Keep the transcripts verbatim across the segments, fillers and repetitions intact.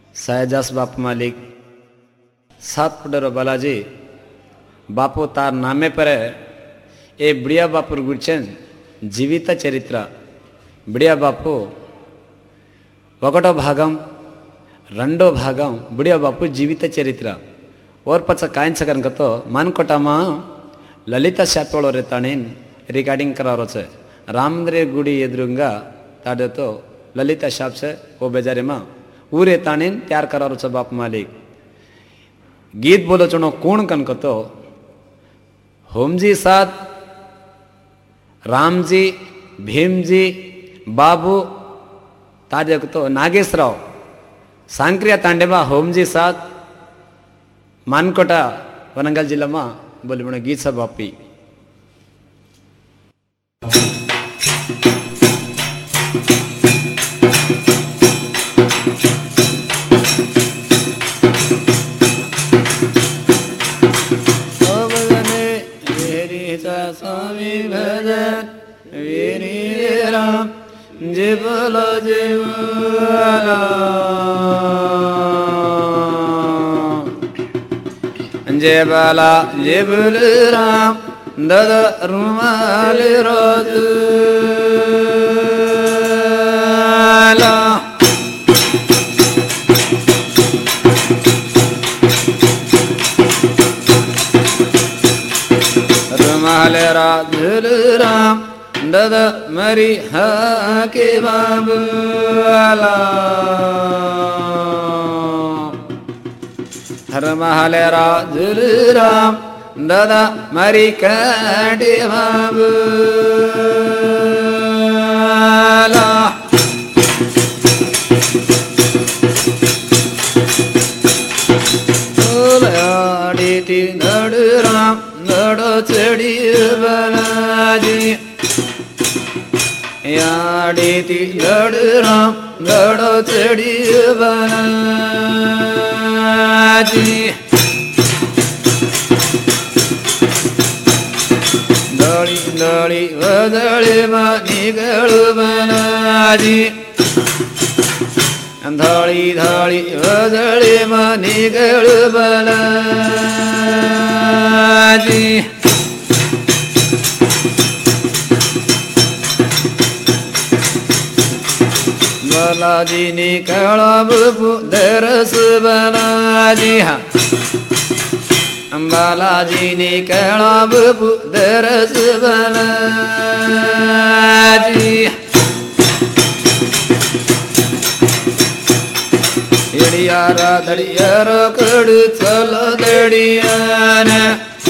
સહેજાસ બાપ માલિક સાત પટેરો બાલાજી બાપુ તાર નામે પર એ બિડિયા બાપુ గుర్చెన్ జీవిత చరిత్ర బిడియా బాపు ఒకటో భాగం రెండో భాగం బిడియా బాపు జీవిత చరిత్ర ಓರ್ಪಚ್ಚ ಕಾಯಿನ್ಸಕನ್ಕತ್ತೋ ಮಾನ್ಕೊಟ್ಟಮ್ಮ ಲಲಿತಾ ಶಾಪೋಳು ರೇತಾಣೇನ್ ರಿಕಾರ್ಡಿಂಗ್ करारो छे रामद्रे गुड़ी एदरुंगा ताडे तो ललिता शाप से वो बेजारे मां ऊरे ताणेन तैयार करारो छे बाप मालिक गीत बोलो चनो कोण कनकतो होमजी साथ रामजी भीमजी बाबू ताजे तो नागेशराव सांक्रिया तांडेबा होमजी साथ मानकोटा वनंगल जिला में बोले बने गीत सब आपी स्वामी भजन वीरी राम जी बोलो जीवला जय बाला जय बोल राम दादा रुमाल रोज रुमाल राधुल राम दादा मरी हा के बाबूला हर महल राजुल राम दादा मरी काटे बाबूला ओलाड़ी नड़ राम नड़ो चढ़ी बालाजी याड़ी ती नड़ राम नड़ो चढ़ी बालाजी दड़ी दड़ी वदड़ी मानी गड़ू बालाजी धड़ी धड़ी वदड़ी मानी गड़ू बालाजी बालाजी निकलो बपू दरस बालाजी हाँ बालाजी निकलो बपू दरस बालाजी एड़ियारा दड़ियारो कड़ू चलो दड़ियाना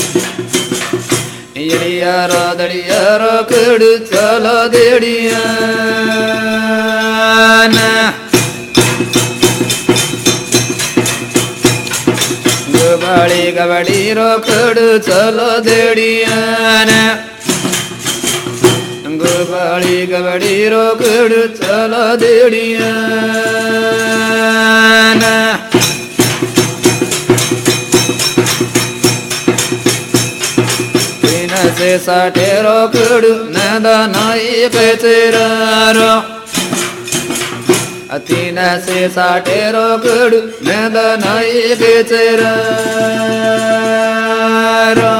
एड़ियारो दड़ियारो कड़ू चलो दड़ियाना गुबाड़ी गबाड़ी रो कड़ू चलो दड़ियाना गुबाड़ी गबाड़ी रो कड़ू चलो दड़ियाना से साठेरो कड़ू नदा नाई पेचेरारो अतीना से साठेरो कड़ू नदा नाई पेचेरारो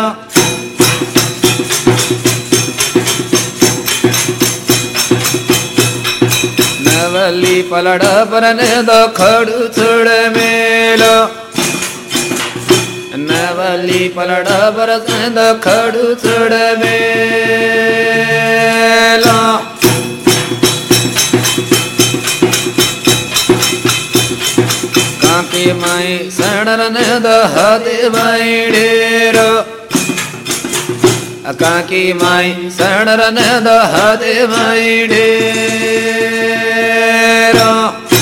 नवली पलड़ा पर नदा खड़ू छोड़ मेलो नवली पलड़ा बरस खड़ू छोड़ मेला काकी माई सड़र ने दहते माई डेरो काकी माई सड़र ने दहते माई डेरो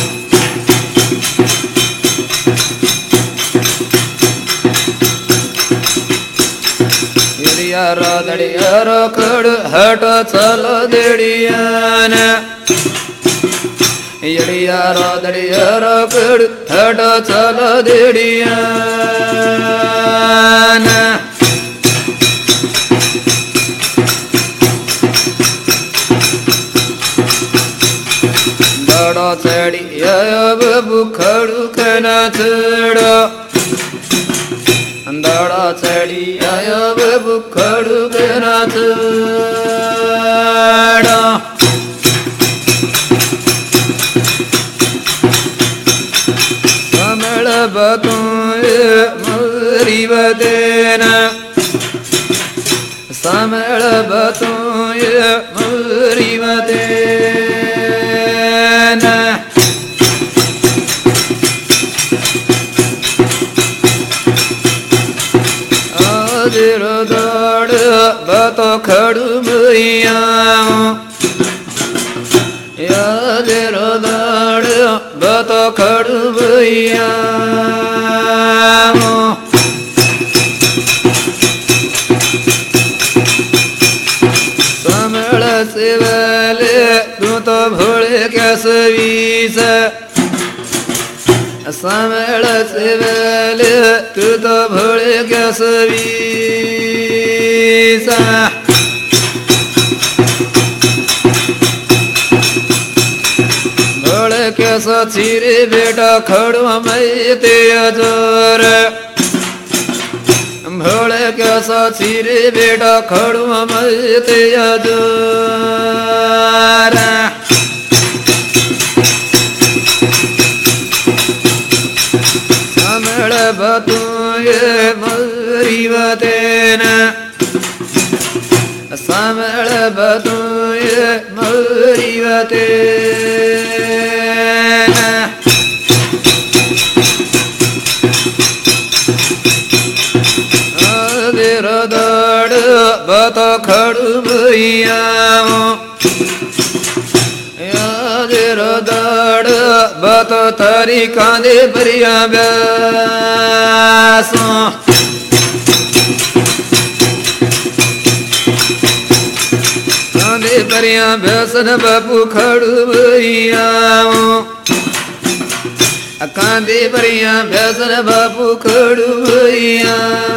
यारो दड़ियारो कड़ू हटो चलो दड़ियाना यारो दड़ियारो कड़ू हटो चलो दड़ियाना दड़ो चढ़ी अब बबू खड़ू के नाचड़ अंदाड़ा चढ़ी आया बबू खड़ू के नाचड़ समल बतू मरी बदेना समल बतू मरी बदेना आदिरो दौड़ बतो खड़ू भैया यादिरो दौड़ बतो खड़ू भैया समल सिवले तू तो भोले क्या सवीस समल सिवले तू तो भोले क्या सवीस भोले क्या सचीरे बेटा खड़ू मैं तेरा जोर भोले क्या सचीरे बेटा खड़ू मैं तेरा जोर समल बतू ये मरी बतेना समल बतू ये मरी बतेना आदिरो दौड़ बतो खड़ू भैया यादिरो दौड़ बतो तारी कांदे भरिया ब्यासो कांदे भरिया ब्यासन बापू खड़ू भैया कांदे भरिया ब्यासन बापू खड़ू भैया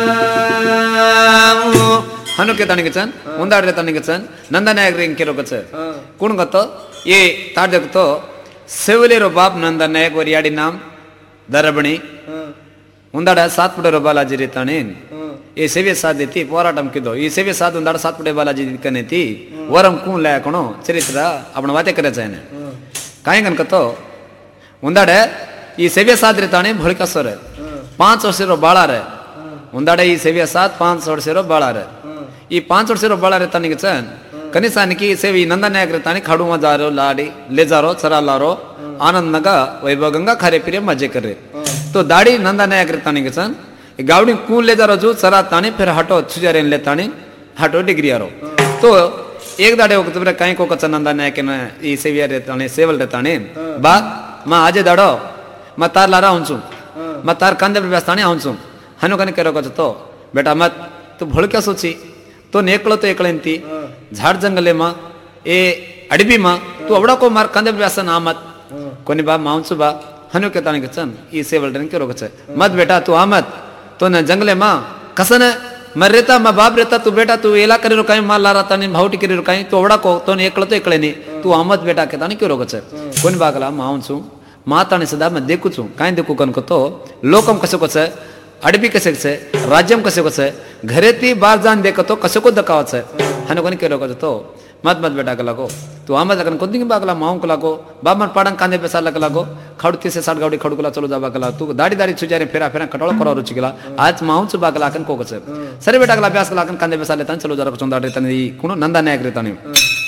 हनु के तानी गचन उंदाड़े तानी गचन नंदा नायक रिंग के रोकच कुण गतो ये तार देखतो सेवलेरो बाप नंदा नायक वरियाडी नाम दरबणी उंदाड़ा सात पुटे रो बालाजी रेताने ये सेवे साथ देती पोराटम किदो ये सेवे साथ उंदाड़ा सात पुटे बालाजी कने थी वरम कून लाया कणो चरित्र आपण वाते करे जायने काई गन कतो उंदाड़े ये सेवे साथ रेताने भड़का सर पांच वर्ष रो बाळा रे उंदाड़े ये सेवे साथ पांच वर्ष रो बाळा रे ಈ पांच वर्ष रो बाळा रेतानी गचन कनिसानिकी सेवी नंदा नायक रेतानी खाडू में जारो लाडी ले जारो चरा लारो आनंद नगा वैभव गंगा खारे पिरे मजे करे तो दाड़ी नंदा नायक रेतानी गचन गावडी कून ले जारो जो चरा तानी फिर हटो छुजारे ले तानी हटो डिग्री आरो तो एक दाड़े वक्त पर काई को कचन नंदा नायक ने ई सेविया रेतानी सेवल रेतानी बा मा आजे दाड़ो मा तार लारा हुंचू मा तार कंदे व्यवस्थानी हुंचू हनु कने करो कचतो बेटा मत तू भोळ क्या सोची तो नेकलो तो एकळेंती झाड जंगले मा ए अडबी मा तू अवडा को मार कंदे व्यसन आमत कोनी बा माउंसु बा हनु के ताने गचन ई सेवल रन के रोकछ मत बेटा तू आमत तो न जंगले मा कसन मर रेता मा बाप रेता तू बेटा तू एला करे रो काई माल लारा ताने भावटी करे रो काई तो अवडा को तो नेकलो तो एकळेनी तू आमत बेटा के ताने के रोकछ कोनी बागला माउंसु माताने सदा मैं देखू छु काई देखू कन को तो लोकम कसो कछ अडबी कसे कसे राज्यम कसे कसे घरे ती बार जान देखो तो कसे को दकावच है हनु कोनी केरो तो मत मत बेटा के लागो तू आमद लगन कोदिंग बागला माऊ को लागो बामन पाडन कांदे पैसा लग लागो खड़ती से साठ गावडी खड़कुला चलो जाबा गला तू दाड़ी दाड़ी छुजारे फेरा फेरा कटोळ करो रुचि गला आज माऊ च बागला कन को कसे सरे बेटा गला अभ्यास गला कन कांदे पैसा लेता चलो जरा चोंदा रे तने कुनो नंदा नायक रे तने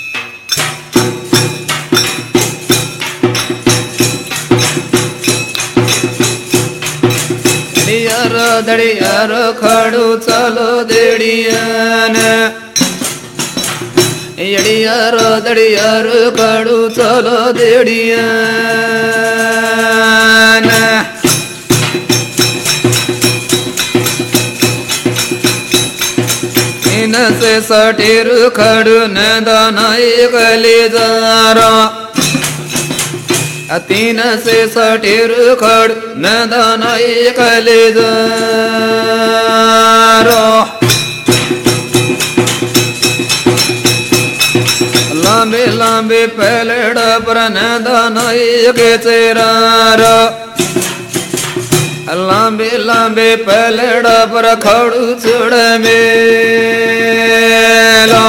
दड़ियारो दड़ियारो खड़ू चलो देड़ियान यड़ियारो दड़ियारो खड़ू चलो देड़ियान इन से सटीर खड़ू नदाना कले जारो तीन से सटीर खड़ नदाना कले जारो लाम लांबे लांबे पलड़ पर नंदन एक चेरार लांबे लांबे पलड़ पर खड़ू चढ़ मेलो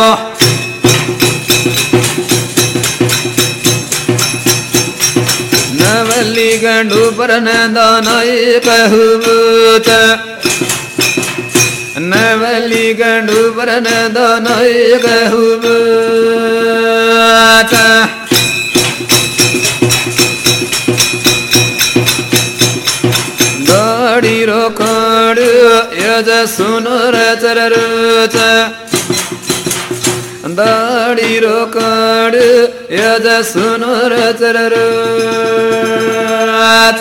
नवली गंडू पर नंदन एक हुबूत नवली गंडू पर नंदन एक हुबूत दाढ़ी रोकड़ यज सुनर चररुच दाढ़ी रोकड़ यज सुनर चररुच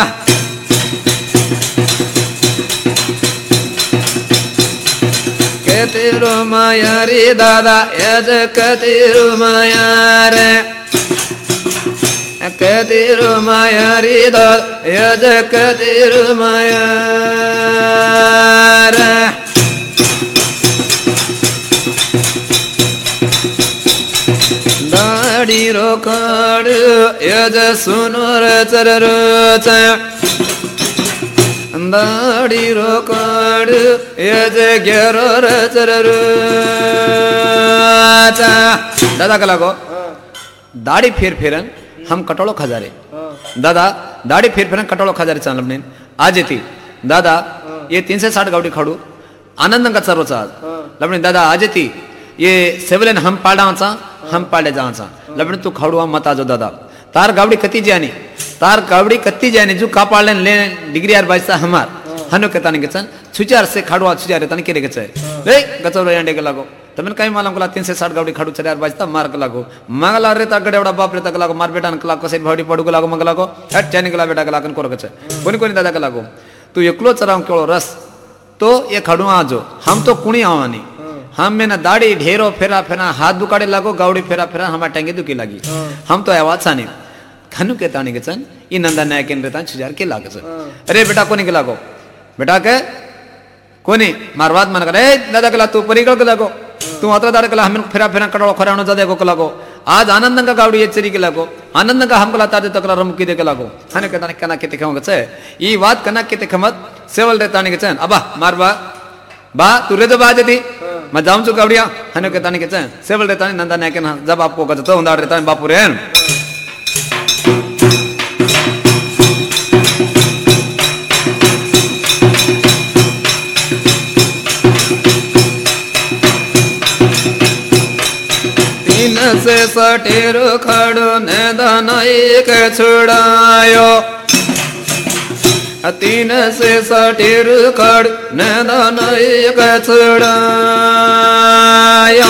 कतेरो माया रे दादा यज कतेरो माया रे कतेरो माया रे दादा यज कतेरो माया रे दाढ़ी रोकड़ यज सुनर चररुच दाढ़ी रोकड़ यज ग्यारह चररुच दादा का लागो दाढ़ी फेर फेरन हम कटोलो खजारे दादा दाढ़ी फेर फेरन कटोलो खजारे चाल लबने आज येती दादा ये तीन से साठ गावडी खाडू आनंद का सर्वचा लबने दादा आज येती ये सेवलेन हम पाडाचा हम पाडे जाचा लबने तू खाडू मत आजो दादा तार गावडी कती जानी तार गावडी कती जानी जो का पाडलेन ले डिग्री यार बाईसा हमार हनो के ताने गचन छुचार से खाडू छुचार ताने केरे गचे रे गचो यांडे के लागो तमन काय मालम कला तीन से साठ गावडी खाडू चार बाईसा मार के लागो मंगला रे ता गडे एवढा बाप रे ता लागो मार बेटा न कला कसे भाडी पडू लागो मंगला लागो हट चानी कला बेटा कला कन कोर गचे कोनी कोनी दादा के लागो तू एकलो चराव केळो रस तो ये खाडू आजो हम तो कुणी आवानी हम में ना दाढ़ी ढेरो फेरा फेरा हाथ दुकाड़े लागो गावड़ी फेरा फेरा हमारे टांगे दुखी लगी हम तो आवाज सानी खनु के ताने के सन ई नंदा नया केंद्र ता छुजार के लागे सन अरे बेटा कोनी के लागो बेटा के कोनी मारवाद मन करे दादा के ला तू परिगल के लागो तू अत्र दादा के ला हम फेरा फेरा कड़ो खरानो जादे को लागो आज आनंद का गावड़ी एचरी के लागो आनंद का हमको लाता दे तकला रमुकी दे के लागो हने के ताने कना के देखो गचे ई बात कना के देखमत सेवल रे ताने के सन अबा मारवा बा तू रे तो बाजती मैं जाऊं चुका गावड़िया हने के ताने के चे सेवल रे ताने नंदा ने के ना जब आपको गजतो हुंदा रे ताने बापू रे तीन से सटेरो खड़ो ने दाना एक छुड़ायो तीन से सटेर खड़ न दान एक छुड़ाया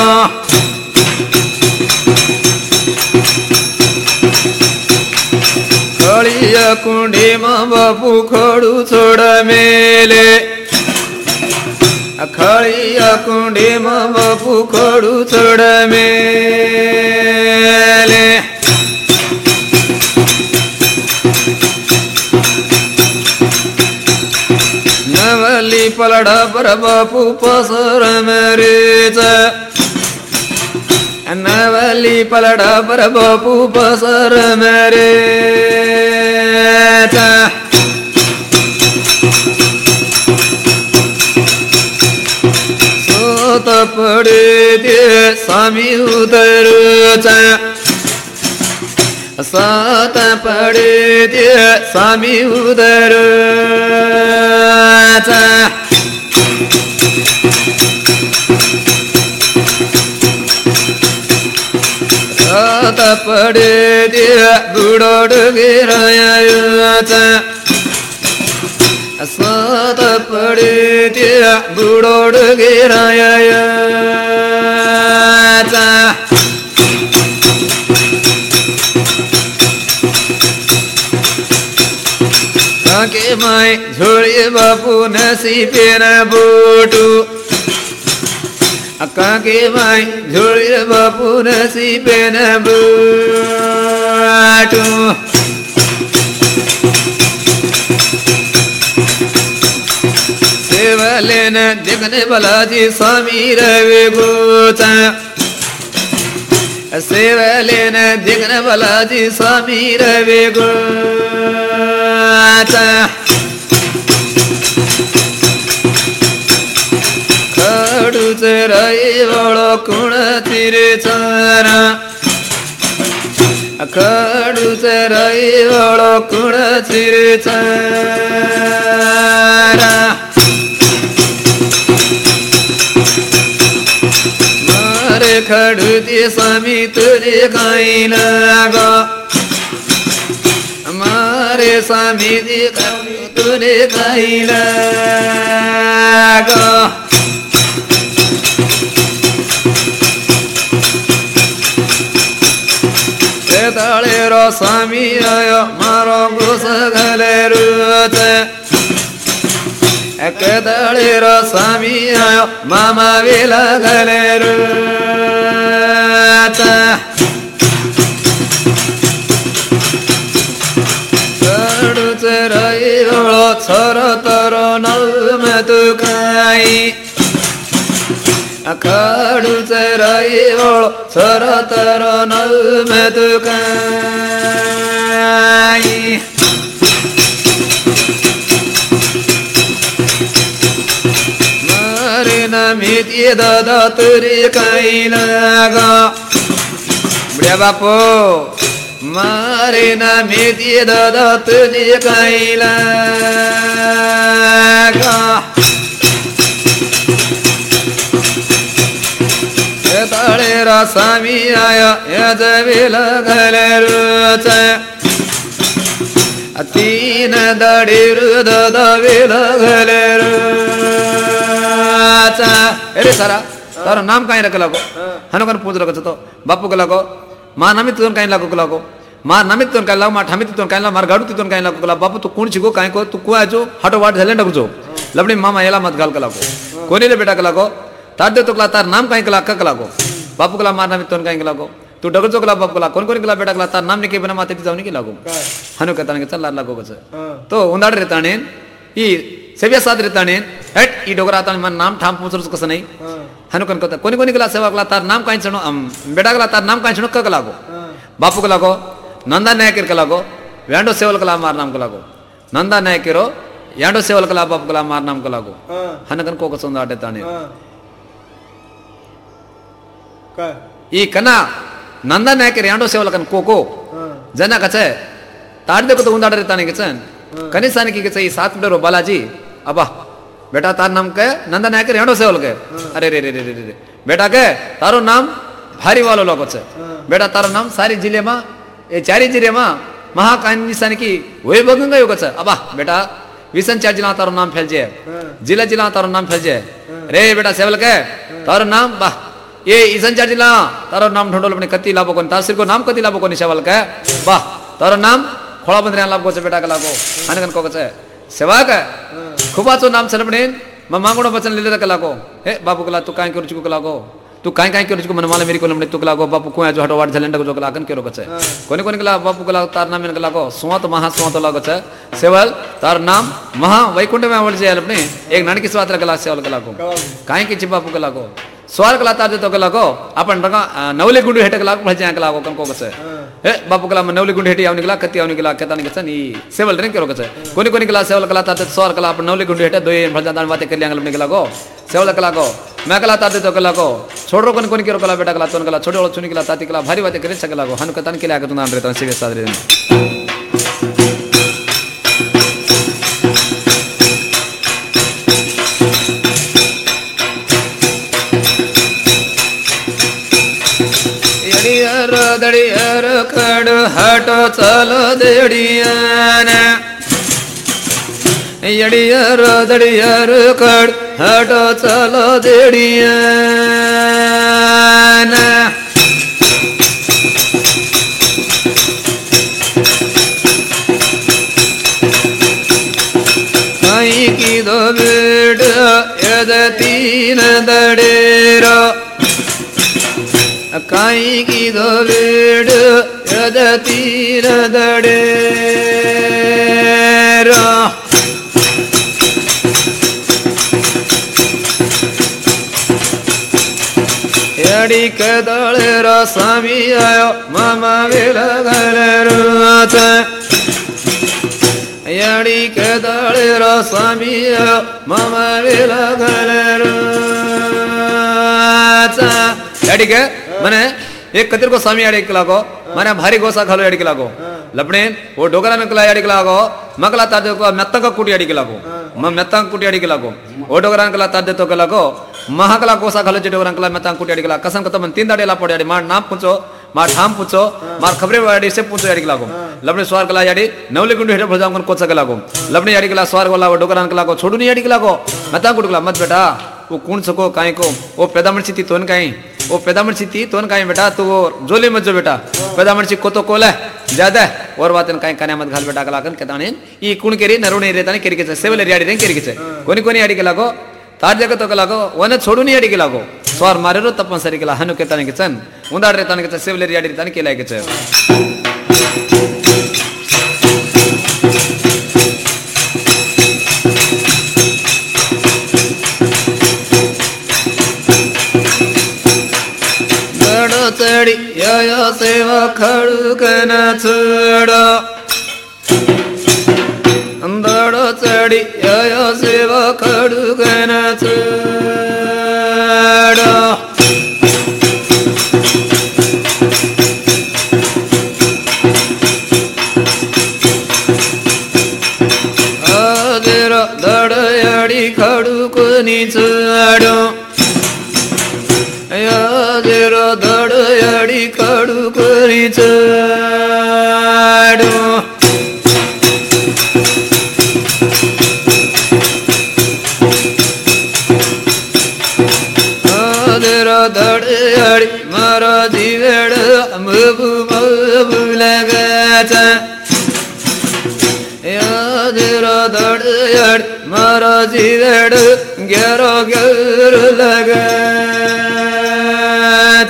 खड़िया कुंडी माँ बापू खड़ू छोड़ मेले खड़िया कुंडी माँ बापू खड़ू छोड़ मेले नवली पलड़ा पर बापू पसर मरीच नवली पलड़ा पर बापू पसर मरीच सोत पड़े दे स्वामी उतरुच सात पड़े दे स्वामी उतरुच सात पड़े दे बुड़ोड़ गिरायाच सात पड़े दे बुड़ोड़ गिरायाच काके माय झोड़े बापू नसी पेरा बोटू काके माय झोड़े बापू नसी पेरा बोटू सेवले न देखने बालाजी स्वामी रवे गोचा सेवलेन दिग्न बालाजी स्वामी रवे गोता खडूच रईवळो कुण तिरचारा खडूच रईवळो कुण तिरचारा मारे खडूती स्वामी तुझे काही लागा मारे स्वामी तुझे काही लागा तळेरो स्वामी आयो मारो गोस घाले रूच तळेरो स्वामी आयो मामा वेला घाले रूच कडूच रईवळो छोर तरो नव तू काही खडूच रईवळो छोर तरो नव तू काही मारे न मिती दादा तुरी काही लागा बुड्या बापो मारे न मिती दादा तुरी काही लागा तळेरा स्वामी आया याच वेल घाले रूच तीन दाढी रुद वेल घाले रूच अरे सारा तारो नाम कहीं रख लगो हनुकन पूज रखो तो बापू को लगो माँ नमित तुम कहीं लागो को लगो माँ नमित तुम कहीं लागो माँ ठामित तुम कहीं लागो मार गाड़ू तुम कहीं लागो को लागो बापू तू कौन छिगो कहीं को तू कुआ जो हटो वाट झले डगजो लबड़ी मामा येला मत गाल को लागो कोनी ले बेटा को लागो तार तो कला तार नाम कहीं कला का लागो बापू कला मारना में तो कहीं लागो तू डगर जो कला बापू कला कौन कौन कला बेटा कला तार नाम निके बिना माते जाऊ नहीं लागो हनु कहता ने चल लागो बस तो उंदाड़ रहता ने ई सेव्या साथ रहता ने हट ई डोगरा आता मन नाम ठाम पूछर कस नहीं हनु कन कहता कोनी कोनी कला सेवा कला तार नाम कहीं छनो बेटा कला तार नाम कहीं छनो का लागो बापू कला को नंदा नायक कला को व्यांडो सेवल कला मार नाम कला को नंदा नायक रो यांडो सेवल कला बापू कला मार नाम कला को हनकन को कसंदा रहता ने ಈ ಕನ ನಂದ ನಾಯಕರು ಯಾಂಡೋ ಸೇವಲಕನ್ ಕೋಕೋ ಜನ ಕಚೆ ತಾಡ್ದೆ को उंदाड़ रहता नहीं कचन कनिसाने की कचे सात डरो बालाजी अबा बेटा तार नाम के नंदा नायकर यांडो सेवल के अरे रे रे रे रे बेटा के तारो नाम भारी वालो लोग छे बेटा तारो नाम सारी जिले में ए चारी जिले में महाकानिसाने की वे बगंग गयो कचे अबा बेटा विसन चार जिला तारो नाम फैल जे जिला जिला तारो नाम फैल जे रे बेटा सेवल के तारो नाम बा ये ईसन चार जिला तारो नाम ढूंढो अपने कति लाभो कोन तासिर को नाम कति लाभो कोन सेवल के बा तारो नाम खोला बंदरे लाभो से बेटा का लागो हनकन को कचे सेवा का खूबाचो नाम छनपणे म मांगणो वचन ले ले लागो हे बापू कला तू काई करू को लागो तू काई काई करू मन माले मेरी को लमणे तू लागो बापू को जो हटो वाट झलेंड जो लागन केरो कचे कोने कोने कला बापू कला तार नाम ने लागो सुवा तो महा सुवा तो लागो छे सेवल तार नाम महा वैकुंठ में आवल जे अपने एक नानकी स्वात्र कला सेवल कला को काई की ची बापू कला को स्वर कला तार तो कला को अपन रंगा नवले गुंडू हेट कला भल जा कला को कन को कसे ए बापू कला नवले गुंडू हेटी आवनी कला कति आवनी कला केता नि कसे नी सेवल रे केरो कसे कोनी कोनी कला सेवल कला तार स्वर कला अपन नवले गुंडू हेटे दोय भल जा दान बाते कर लियांगल कला को सेवल कला को मैं कला तार तो कला को छोड़ो कोनी कोनी केरो कला बेटा कला तोन कला छोड़ो चुनी कला ताती कला भारी बाते करे सकला को हन कतन के लागे तो नाम रहता सिवे सादरे दड़ियर कड़ हटो चलो देड़ियाना यड़ियर दड़ियर कड़ हटो चलो देड़ियाना कहीं की दो बेड़ यद तीन दड़ेरो काई की दो बेड़ यद तीन दड़ेरो अडिक दळेर स्वामी आयो मामा वेल घालरूच अडिक दळेर स्वामी आयो मामा वेल घालरूच अडिक मने एक कतिर को स्वामी अडिक लागो मने भारी गोसा खालो अडिक लागो लपणे वो डोगरा नकला अडिक लागो मकला तादे को मेत्ता का कुटी अडिक लागो म मेत्ता कुटी अडिक लागो वो डोगरा नकला तादे तो के लागो महाकला गोसा खालो जे डोगरा नकला मेत्ता कुटी अडिक लागो कसम कत मन तीन दाडेला पड़े अडी मार नाम पूछो मार ठाम पूछो मार खबरे वाडी से पूछो अडिक लागो लपणे स्वार कला याडी नवले गुंडे हेठ भजाम कोन कोचा के लागो लपणे अडिक ला स्वार वाला वो डोगरा नकला को छोडू नहीं अडिक लागो मेत्ता कुटला मत बेटा वो कौन सको काई को वो पैदा मर्ची थी तोन काई वो पैदा मर्ची थी तोन काई बेटा तो वो जोले मत जो बेटा पैदा मर्ची को तो कोला ज्यादा और बातन काई काने मत घाल बेटा कलाकन केताने ई कुण केरी नरुणे रेताने केरी के सेवले रियाडी रे केरी के कोनी कोनी आडी के लागो तार जगत तो के लागो वने छोडू नहीं आडी के लागो स्वार मारेरो तपन सरी के ला हनु केताने के चन उंदाड रेताने के सेवले रियाडी रेताने के लाय के छ चढ़ी यो सेवा खड़ुक न छोड़ो अंदड़ो चढ़ी यो सेवा खड़ुक न छोड़ो आदेरो दड़याड़ी खड़ुक नि छोड़ो यादेरो दड़याड़ी खड़ुक नि छोड़ो आदेरो दड़याड़ी मारो जीवेड़ मबु मबु लगाच यादेरो दड़याड़ी मारो जीवेड़ गेरो गेर लगाच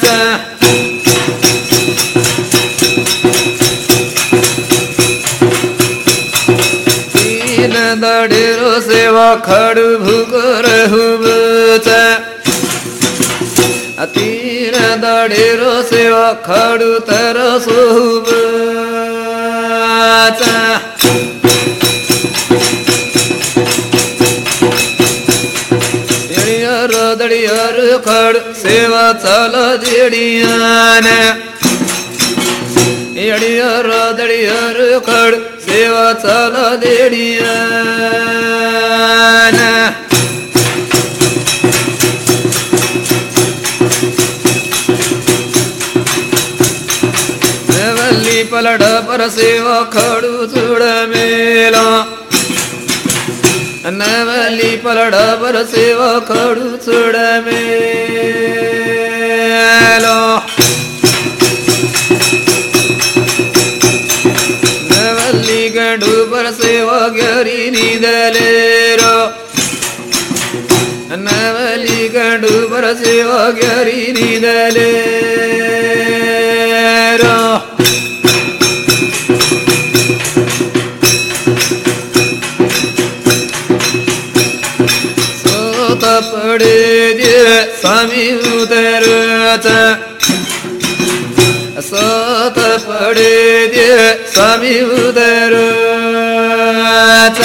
तीन दड़ेरो सेवा खड़ु भुकर हुबच तीन दड़ेरो सेवा खड़ु तर सुबच दड़ियर खड़ सेवा चल जेड़ियान एड़ियर दड़ियर खड़ सेवा चल जेड़ियान वल्ली पलड़ पर सेवा खड़ू चुड़ मेला नवली पलड़ पर सेवा खड़ू चुड़ मेलो नवली गंडू पर सेवा गरी नीदलेरो नवली गंडू पर सेवा गरी नीदलेरो पड़े जे स्वामी उतरच सत पड़े जे स्वामी उतरच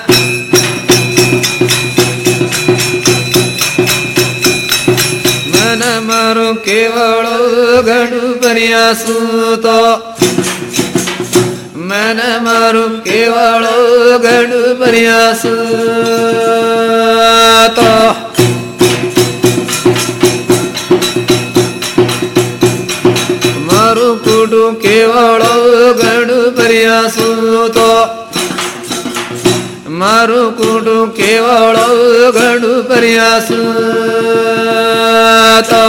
मन मारो केवल गणु परियासु तो मन मारो केवल गणु परियासु तो मारू कुडू केवल गणु परियासु तो मारू कुडू केवल गणु परियासु तो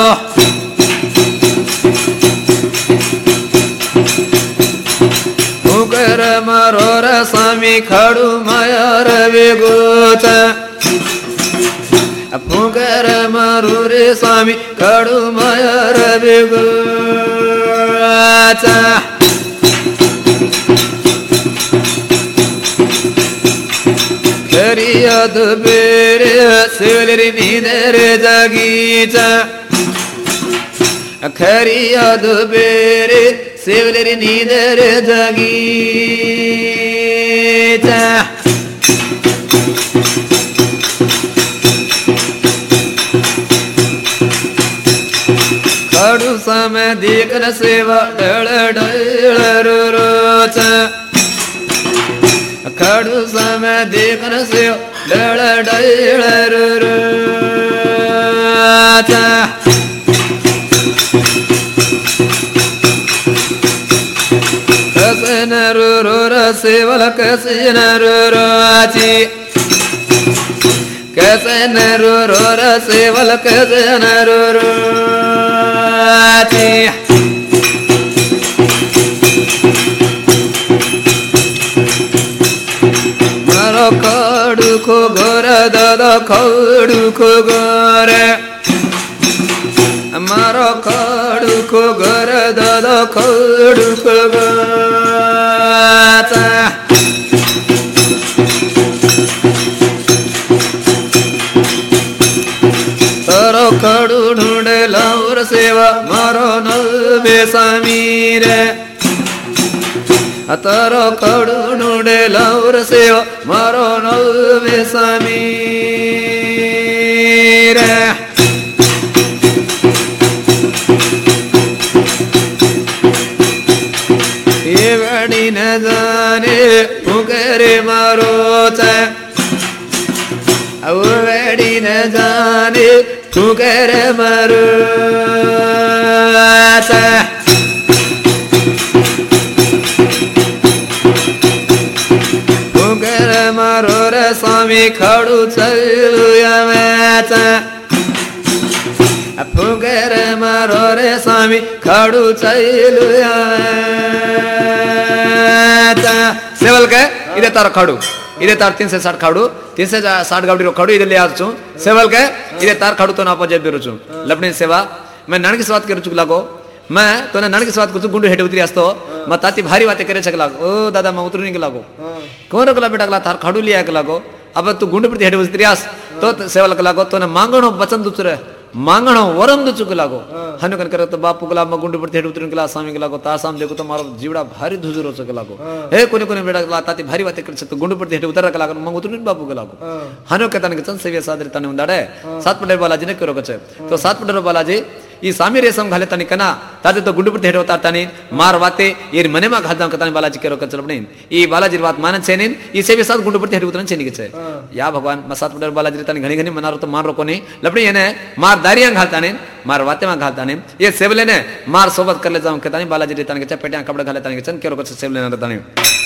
उगर मारो स्वामी खड़ू माया रवि गोच फुगर मारू रे स्वामी खड़ू माया रवि गोच करियद बेरे सेलरी नींदर जागीच खरी याद बेरे सेवलेरी नींदर जागी खड़ू समय देखन सेवा डल डल रोच खड़ू समय देखन सेवा डल डल रोच कसन रो रो सेवल कसन रो रोची कसन रो रो सेवल कसन रो रोची मारो खड़ू को गोर दादा खड़ू को गोर मारो खड़ू को गोर दादा खड़ू को गोर तारो खड़ू ढूंढे लाउर सेवा मारो नवे समीर तारो खड़ू ढूंढे लाउर सेवा मारो नवे समीर ये बड़ी न जाने मुकरे मारो चा वो बड़ी न जाने मुकरे मारो चा मुकरे मारो रे स्वामी खड़ू चलू याचा फुगर मारो रे स्वामी खड़ू चलू सेवल के इधे तार खड़ू इधे तार तीन से साठ खड़ू तीन से साठ गावड़ी रो खड़ू इधे ले आछू सेवल के इधे तार खड़ू तो ना पजे बिरुचू लपनी सेवा मैं नण की स्वाद कर चुक लागो मैं तो ना नण की स्वाद कुछ गुंडू हेड उतरी आस्तो म ताती भारी बातें करे छक लागो ओ दादा मैं उतरू नहीं लागो कोन रकला बेटा कला तार खड़ू लिया के लागो अब तू गुंडू प्रति हेड उतरी आस तो सेवल के लागो तो ना मांगणो वचन दुचरे मांगणो वरम दु चुक लागो हनु कन करे तो बापू गला म गुंडू पर हेड उतरन गला स्वामी के लागो ता साम देखो तो मारो जीवड़ा भारी धुजुरो चक लागो हे कोने कोने बेटा गला ताती भारी बातें कर तो गुंडू पर हेड उतर के लागो म उतरन बापू के लागो हनु के तन के चन सेवे सादर तने उंदाडे सात पटेल बालाजी ने करो कचे तो सात पटेल बालाजी ಈ ಸ್ವಾಮಿ ರೇಸಂ घाले तनी कना ताते तो गुंडू पर हेड होता तनी मार वाते ये मने मा घालदा कतनी बालाजी करो कचल बने ई बालाजी बात मानन छे नहीं ई सेवे साथ गुंडू पर हेड उतरन छे नहीं छे या भगवान मसात पटेल बालाजी तनी घणी घणी मनारो तो मार रो कोनी लपड़ी ने मार दारिया घालता ने मार वाते मा घालता ने ये सेवले ने मार सोबत कर ले जाऊं कतनी बालाजी तनी के पेटिया कपड़ा घाले तनी के चन करो कच सेवले ने तनी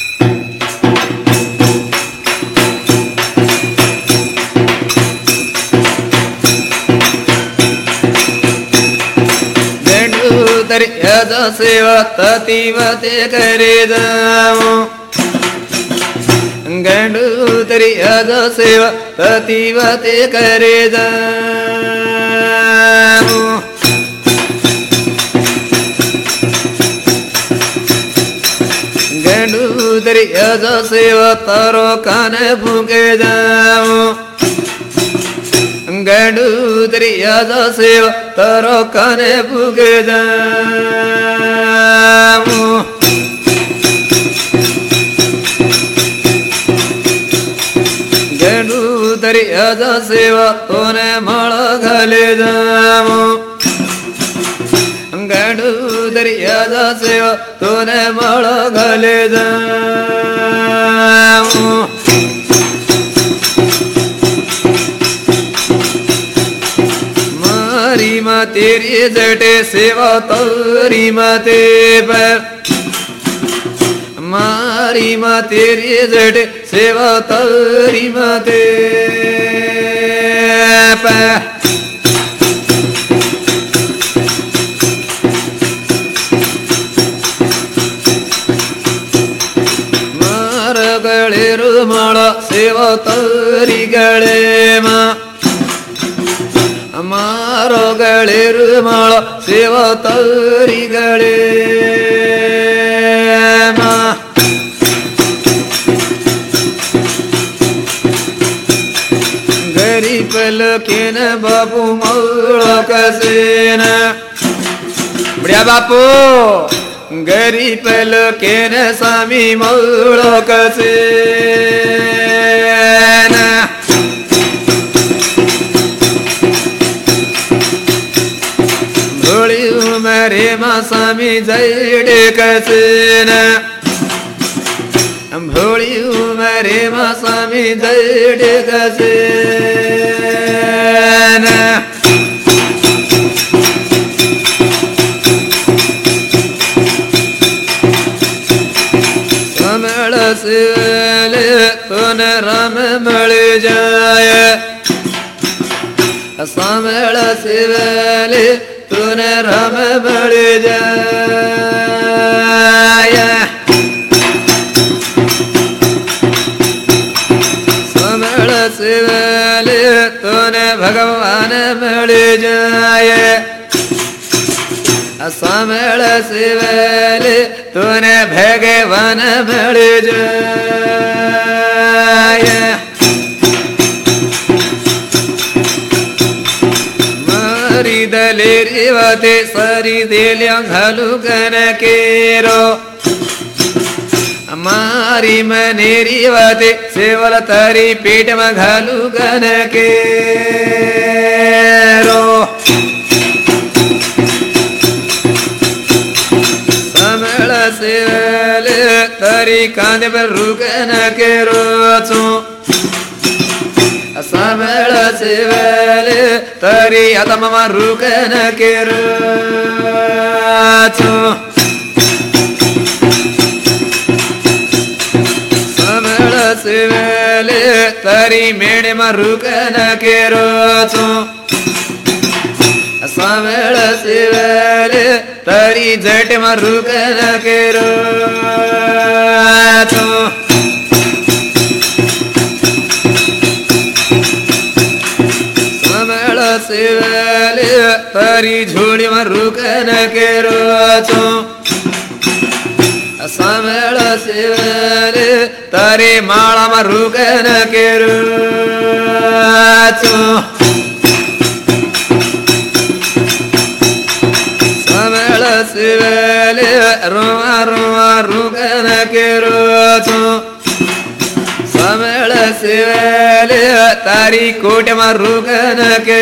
यद सेवा ततीवते करे जाऊं गंडू तरी यद सेवा ततीवते करे जाऊं गंडू तरी यद सेवा तारो काने फूके जाऊं गंडू तरी यद सेवा तारो काने फूके जाऊं गंडू तरी यद सेवा तोने माळ घाले जाऊं गंडू तरी यद सेवा तोने माळ घाले जाऊं मारी माँ तेरी जटे सेवा तोरी माते पर मारी माँ तेरी जटे सेवा तोरी माते पर मार गले रुमाला सेवा तोरी गले माँ मारो गले रुमाला सेवा तोरी गले माँ गरीब लके न बापू मौड़ कसे न बड्या बापू गरीब लोके न स्वामी मौळो कसे भोळी उमरे मा स्वामी जैडे कसे भोळी उमरे मा स्वामी जैडे कसे शिवले तुन राम मल जाय सामल शिवले तुन राम मल जाय सामल शिवले तुन भगवान मल जाय सामल शिवले तूने भगवान मल जाय मारी दलेरी वते सरी देल्या घालू गन केरो मारी मनेरी वते सेवल तारी पेट में घालू गन केरो शिवले तारी कांधे पर रुकन के रोचू समल शिवले तारी आत्मा रुकन के रोचू समल शिवले तारी मेड़े में रुकन के रोचू समल शिवले तारी जट में रुकन के रोचू समल शिवले तारी झोड़ी में रुकन के रोचू समल शिवले तारी माला में रुकन के रोचू शिवले रुआ रुआ रुकन के रोचू समल शिवले तारी कोट में रुकन के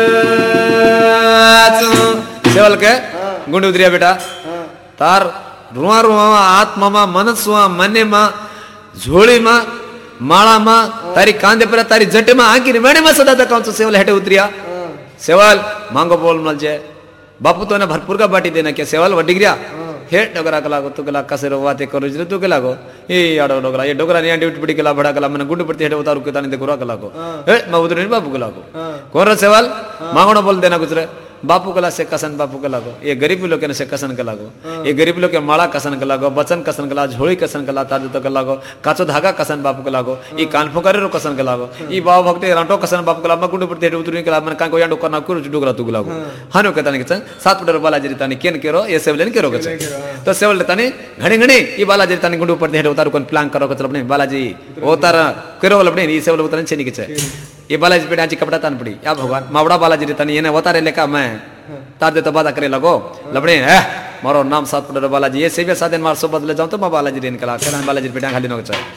रोचू सेवल के गुंड उतरिया बेटा तार रुआ रुआ आत्मा मा मनसुआ मने मा झोली मा माला मा तारी कांधे पर तारी जट में आंकी मेड़े में सदा तक सेवल हेटे उतरिया सेवल मांगो बोल मल जाए बापू तो भरपूर का बाटी देना क्या सेवल वड्डी गिरा हे डोगरा कला को तू कला कसे रोवाते करो जरे तू कला को ए आडो डोगरा ये डोगरा ने ड्यूटी पड़ी कला बड़ा कला मन गुंड पड़ती हेड उतारू के ताने देखो कला को हे मैं उधर नहीं बापू कला को कौन रो सेवल मांगणो बोल देना कुछ रे बापू कला से कसन बापू कला को ये गरीब लोग ने से कसन कला को ये गरीब लोग के माला कसन कला को बचन कसन कला झोली कसन कला ताज तो कला को काचो धागा कसन बापू कला को ये कान फुकारे रो कसन कला को ये बाव भक्ते रांटो कसन बापू कला मैं गुंड पड़ती हेड उतरू कला मन कान को या डोकर ना कुछ डोगरा तू कला को हानो के ताने के सात पडर बालाजी ताने केन केरो ये सेवलन केरो के तो सेवल ताने घणे घणे ये बालाजी ताने गुंड पड़ती हेड उतारू कोन प्लान करो के अपने बालाजी उतार करो अपने ये सेवल उतारन छे निके ये बालाजी पेड़ आज कपड़ा तान पड़ी या भगवान मावड़ा बालाजी तानी ये वतारे लेका मैं तार दे तो बाधा करे लगो लबड़े है मारो नाम सात पडर बालाजी ये सेवे साधन मार सो बदले जाऊं तो मैं बालाजी रेन कला केना बालाजी पेड़ खाली नो चाहे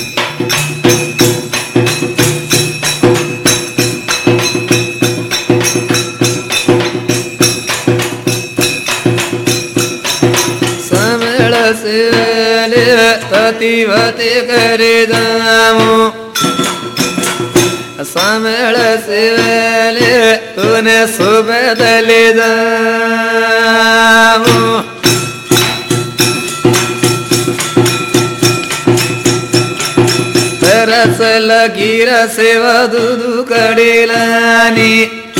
समल शिवले ततिवते करे जाऊं समल शिवले तूने सुबदले जाऊं तरस लगी रसेवा दूधू कडेलानी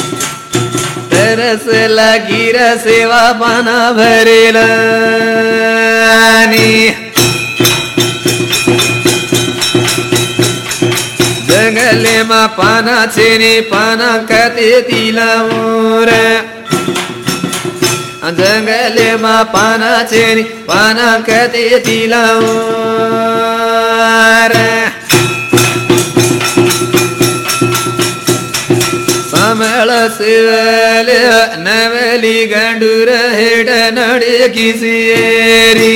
तरस लगी रसेवा पाना भरेलानी जंगले मा पाना छेनी पाना कते तिलाऊर जंगले मा पाना छेनी पाना कते तिलाऊर समल सामळ शिवल नवली गंडूर हेड नडी किसियेरी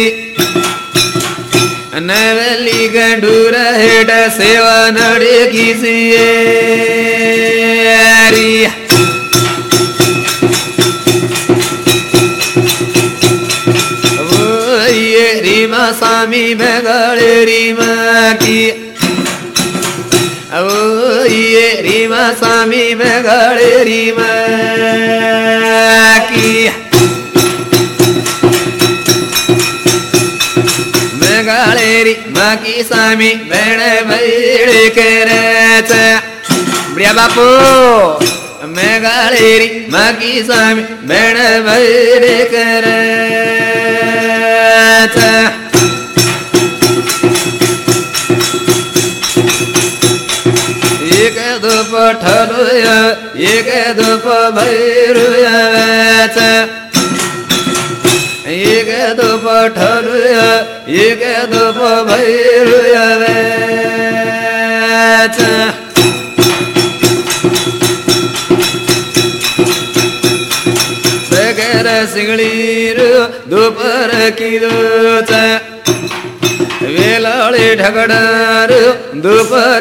नवली गंडूर हेड सेवा नडी किसियेरी ये रीमा स्वामी बगाड़े रीमा की ओ ये रीमा स्वामी बगाड़े रीमा की बगाड़े रीमा की स्वामी बेड़े बेड़े करे बढ़िया बापू मेगाड़ेरी माकी स्वामी बेड़ बेड़े करे एक दो पठरुया एक दो भैरुया एक दो पठरुया एक दो भैरुया सिंगड़ीरू दोपहर की दोच वेलाळे ढगडारू दोपहर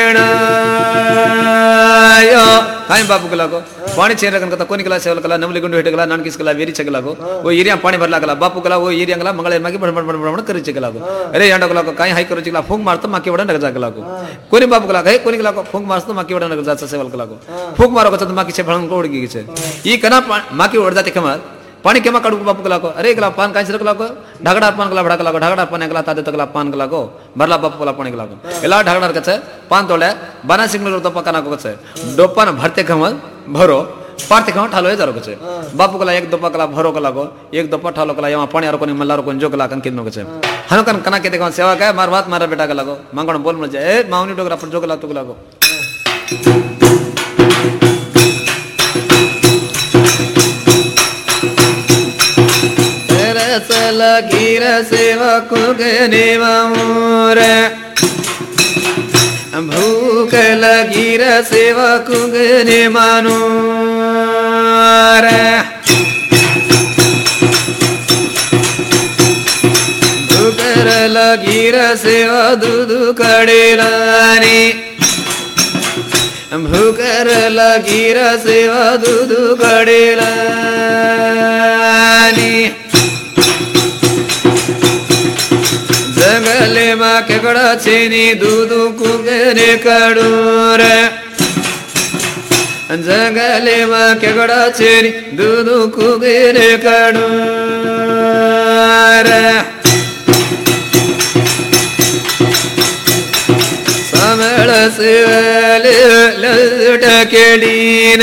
बेणायो काय बापू कला को पानी चेर रखन कता कोनी कला सेवल कला नवली गुंडू हेट कला नानकिस कला वेरी चगला को वो एरिया पानी भरला कला बापू कला वो एरिया कला मंगळे मागे बड बड बड करी चगला को अरे यांडो कला को काय हाय करू चगला फूंक मारतो माके वडन नग जा कला को कोनी बापू कला काय कोनी कला को फूंक मारतो माके वडन नग जाचा सेवल कला को फूंक मारो कता माके छे भळन कोड गी छे ई कना माके वड जाते कमाल पानी केमा काढू बापू कला को अरे कला पान काय कला को ढगडा पान कला भडा कला को ढगडा पान कला तादे तकला पान कला को भरला बापू कला पानी कला को एला ढगडा कचे पान तोले बना सिग्नल तो पकाना को कचे डोपान भरते कमल भरो पारते कम ठालो जारो कचे बापू कला एक दोपा कला भरो कला को एक दोपा ठालो कला यमा पानी आरो कोनी मल्लारो कोन जो कला कन किनो कचे हनो कन कना के देखो सेवा काय मार बात मारा बेटा कला को मांगण बोल मल जाए ए माउनी डोगरा पर जो कला तो कला को रसला गिर सेवा को गने मामूर भूख लगी सेवा को गने मानूर भूख लगी सेवा दूध कड़ेलानी भूकर लगी सेवा दूध कड़ेलानी जंगले मा केकड़ा छेनी दूध कुगने कड़ूर जंगले मा केकड़ा छेनी दूध कुगने कड़ूर समल शिवले लट केडीन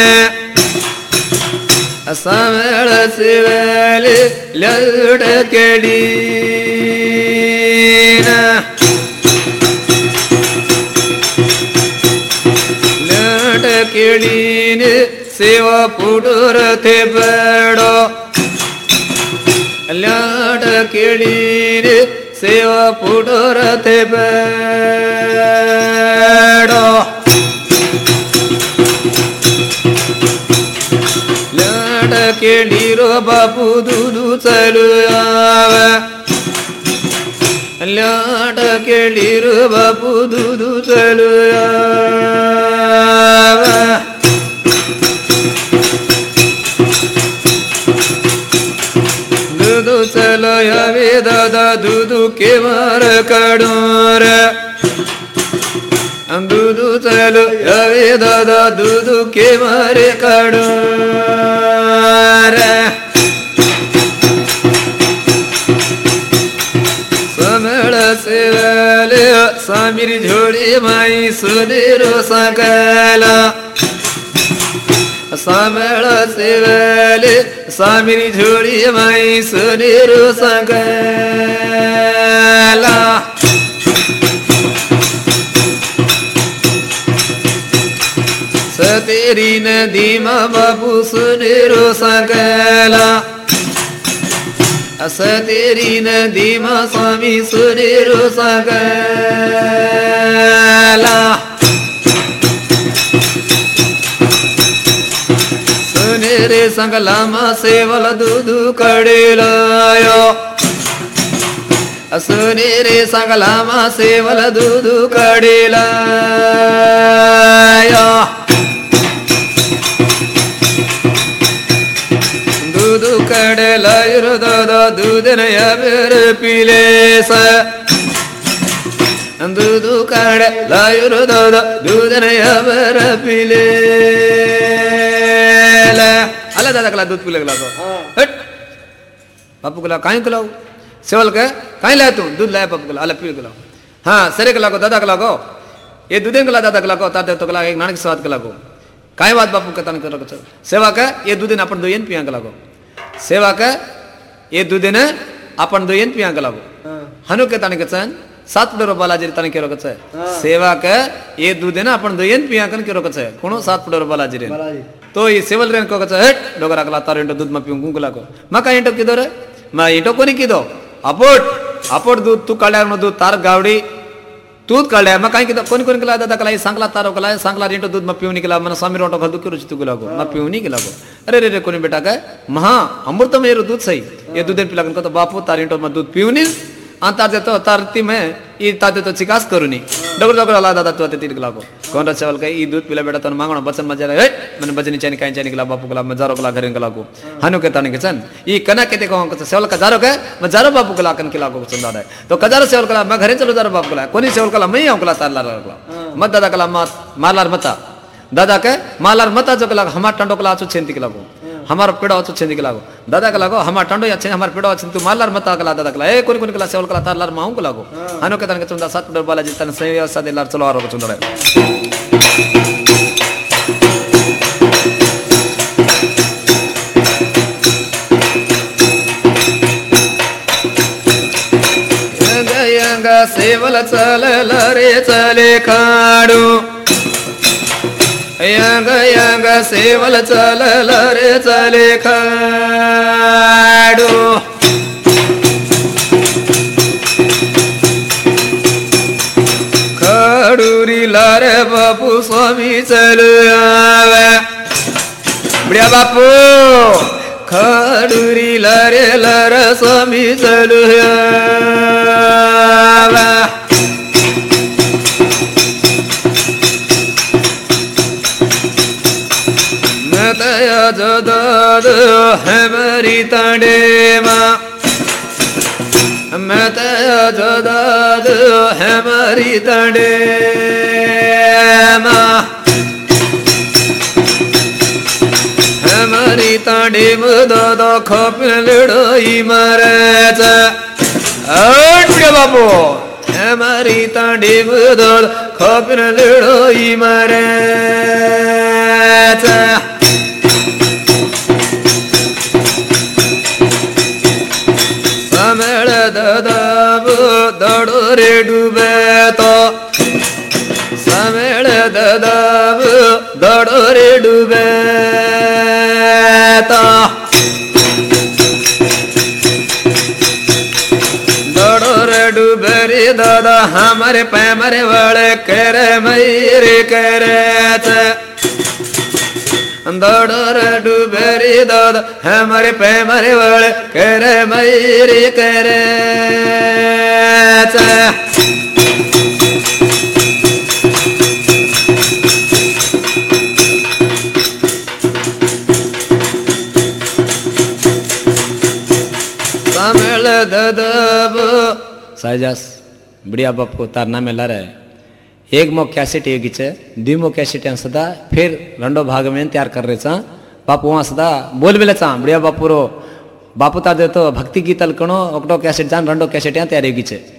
समल शिवले लट केडीन लट केडीन सेवा पुडुर थे बड़ो लट केडीन सेवा पुडुर थे बड़ो लट केडीरो बापू दूधू चलू आवे लट केडीरो बापू दूधू चलू आवे दूधू चलो आवे दादा दूधू के मार काढूर दूधू चलो आवे दादा दूधू के मार काढूर समळ सेवले सामीर झोडी माई सुनेरो सकला समळ सेवले सामीर झोडी माई सुनेरो सकला सतेरी नदी मा बापू सुनेरो सकला सतेरी नदी मा स्वामी सुनेरो सकला संगलामा सेवल दूध कडेलायो सुनी रे संगलामा सेवल दूध कडेलायो दूध कडेलायो दूध दूध नया बेर पिलेस दूध कडेलायो दूध दूध नया बेर पिलेस अल्लाह दादा कला दूध पिले गला तो हट बापू कला काहे कलाऊ सेवल के काहे लाया तू दूध लाया बापू कला अल्लाह पी कला हाँ सरे कला को दादा कला को ये दूधे कला दादा कला को ताते तो कला एक नानक स्वाद कला को काहे बात बापू के तन कर सेवा का ये दूधे न अपन दोयन पिया कला को सेवा का ये दूधे न अपन दोयन पिया कला को हनु के तन के चन सात पुडरो बालाजी तन के रोकच सेवा का ये दूधे न अपन दोयन पिया कन के रोकच कोनो सात पुडरो बालाजी रे तो ये सेवल रेन को कच हट डोगरा कला तार इंटो दूध म पिऊ गुंगला को मका इंटो किदो रे म इंटो कोनी किदो अपोट अपोट दूध तू काढ्या न दूध तार गावडी दूध काढ्या म काय किदो कोनी कोनी कला दादा कला सांगला तारो कला सांगला इंटो दूध म पिऊ निकला मन स्वामी रोटो खदु की रुचि तू गुला को म पिऊ नी केला को अरे रे रे कोनी बेटा का महा अमृतमय दूध सही ये दूध पिला को तो बापू तार इंटो म दूध पिऊ नी अंतर जे तो तारती में ई ताते तो चिकास करूनी डगर डगर ला दादा तो ते तीन कला को कौन रा चावल का ई दूध पिला बेटा तन मांगणो बचन मजा रे मन बजनी चानी काई चानी कला बापू कला मजारो कला घरे कला को हनु के ताने के चन ई कना केते को सेवल का जारो के मजारो बापू कला कन कला को चंदा दे तो कजारो सेवल कला मैं घरे चलो जारो बापू कला कोनी सेवल कला मैं आऊ कला तारला कला मत दादा कला मत मालार मता दादा के मालार मता जो कला हमार टंडो कला छु छेंती कला को हमार पेड़ो अच्छो छेंदी कला को दादा कला को हमार टंडो अच्छे हमार पेड़ो अच्छे तू मालार मता कला दादा कला ए कोनी कोनी कला सेवल कला तारलार माऊ कला को हनु के तन के चंदा सात पुडर बालाजी तन सेवा सादे लार चलो आरो को चंदा यंगा यंगा सेवल चल रे चले काडू यंग यंग सेवल चल रे चले खाडू खाडूरी लारे बापू स्वामी चल आवे बढ़िया बापू खाडूरी लारे लारे स्वामी चल आवे तया जदाद है मरी तांडे माँ मैं तया जदाद है मरी तांडे माँ है मरी तांडे मदादा खापिन लड़ाई मारे चा आठ बाबू है मरी तांडे मदादा खापिन लड़ाई मारे चा मेळ ददाब दड़ो रे डूबे तो समेळ ददाब दड़ो रे डूबे तो दड़ो रे डूबे रे दादा हमारे पैमरे वाले करे मेरे करे दड़ो रे डूबे रे दादा हमारे पैमरे वाले करे मेरे करे समेल ददब साइजास बढ़िया बाप को तार नामे ला रहे एक मो कैसेट ये गिचे दी मो कैसेट यहाँ सदा फिर रंडो भाग में तैयार कर रहे चा बापू वहाँ सदा बोल बेले चा बढ़िया बापू रो बापू तार दे तो भक्ति गीत अलकणो ओकटो कैसेट जान रंडो कैसेट यहाँ तैयार ये गिचे